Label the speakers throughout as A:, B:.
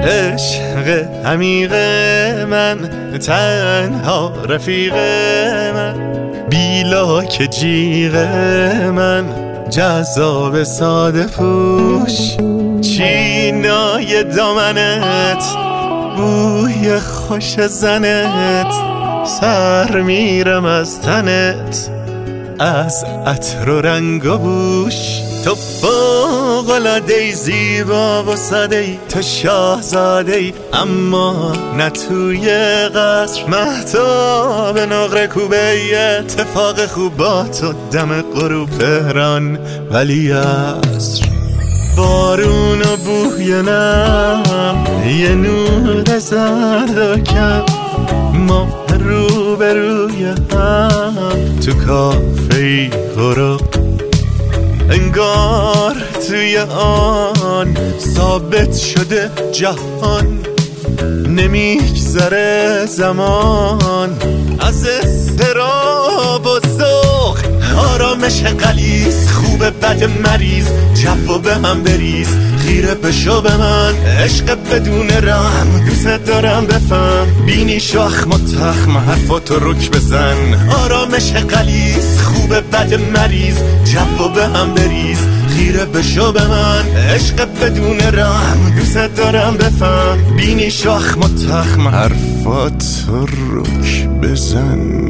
A: عشق عمیق من، تنها رفیق من، بیلاک جیغ من، جذاب ساده پوش، چینای دامنت، بوی خوش زنت، سر میرم از تنت، از عطر و رنگ و بوش. تو فوق‌العاده‌ای، زیبا و ساده‌ای، تو شاهزاده‌ای اما نه توی قصر، مهتاب نقره کوبه، اتفاق خوب با تو دم غروب تهران ولی عصر. بارون و بوی نم، یه نور زرد و کم، ما روبروی هم تو کافه غروب، انگار توی آن ثابت شده جهان، نمیگذره زمان از اضطراب و ذوق. آرامش غلیظ، خوب بد مریض، جو به هم بریز، خیره بشو به من، عشق بدون رحم، دوست دارم بفهم، بینی شاخ متخم، حرفاتو رک بزن. آرامش غلیظ، خوب بد مریض، جو به هم بریز، خیره بشو به من، عشق بدون رحم، دوست دارم بفهم، بینی شاخ متخم، حرفاتو رک بزن.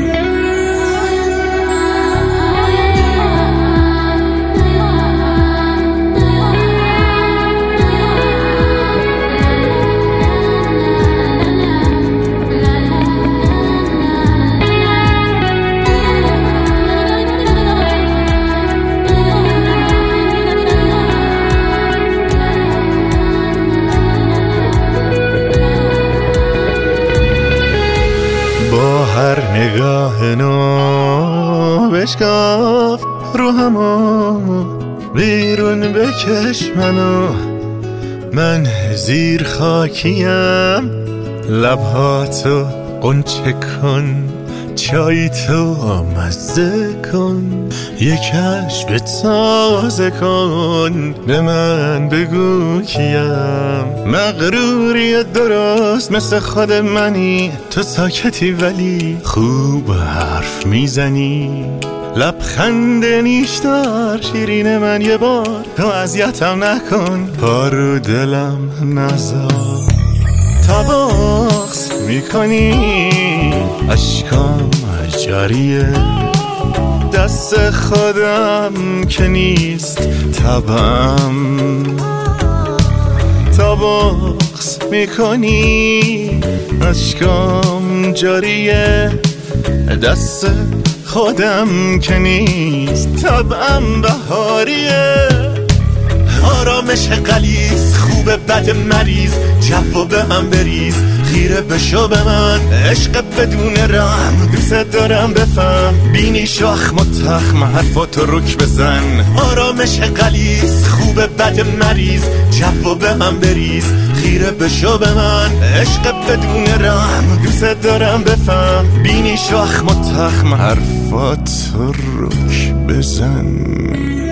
A: با هر نگاه نو بشکاف رو همو، بیرون بکش منو، من زیر خاکیم، لبهاتو قنچه کن، چای تو مزه کن، یک کشف تازه کن، به من بگو کیم. مغروری درست مثل خود منی، تو ساکتی ولی خوب حرف میزنی، لبخند نیشدار شیرین من، یه بار تو اذیتم نکن، پارو دلم نذار. تا بغض میکنی اشکام جاریه، دست خودم که نیست طبعم. تا بغض میکنی اشکام جاریه، دست خودم که نیست طبعم بهاریه. آرامش غلیظ، خوب بد مریض، جو به هم بریز، خیره بشو به من، عشق بدون رحم، دوست دارم بفهم، بینی شاخ متخم، حرفاتو رک بزن. آرامش غلیظ، خوب بد مریض، جو به هم بریز، خیره بشو به من، عشق بدون رحم، دوست دارم بفهم، بینی شاخ متخم، حرفاتو رک بزن.